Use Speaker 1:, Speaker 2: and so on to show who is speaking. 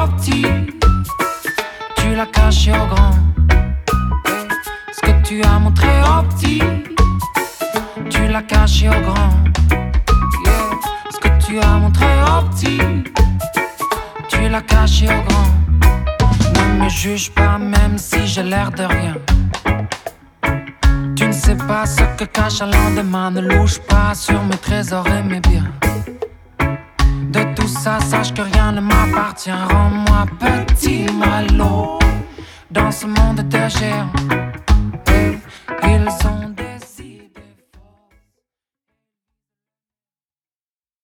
Speaker 1: au petit, tu l'as caché au grand. Ce que tu as montré au petit, tu l'as caché au grand. Ce que tu as montré au petit, tu l'as caché au grand. Ne me juge pas même si j'ai l'air de rien. Tu ne sais pas ce que cache un lendemain. Ne louche pas sur mes trésors et mes biens. De tout ça, sache que rien ne m'appartient. Rends-moi petit, moi l'eau dans ce monde de géants. Ils sont